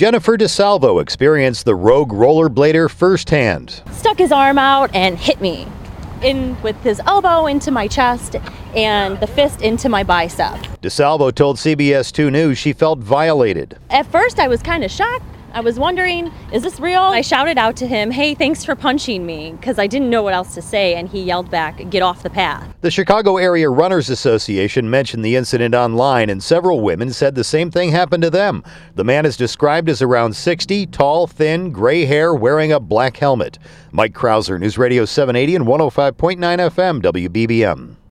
Jennifer DeSalvo experienced the rogue rollerblader firsthand. Stuck his arm out and hit me in with his elbow into my chest and the fist into my bicep. DeSalvo told CBS 2 News she felt violated. At first I was kind of shocked. I was wondering, is this real? I shouted out to him, hey, thanks for punching me, because I didn't know what else to say, and he yelled back, get off the path. The Chicago Area Runners Association mentioned the incident online, and several women said the same thing happened to them. The man is described as around 60, tall, thin, gray hair, wearing a black helmet. Mike Krauser, News Radio 780 and 105.9 FM, WBBM.